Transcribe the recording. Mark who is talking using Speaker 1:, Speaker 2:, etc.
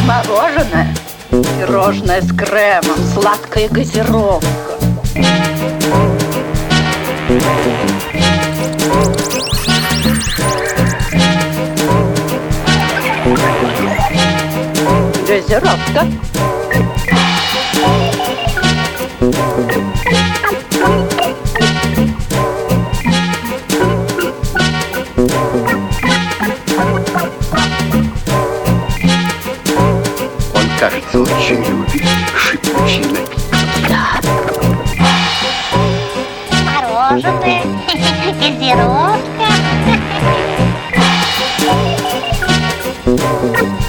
Speaker 1: Мороженое, пирожное с кремом, сладкая газировка. Газировка.
Speaker 2: Он, кажется, очень любит шипучие напитки.
Speaker 1: Да.
Speaker 3: Мороженое, газировка.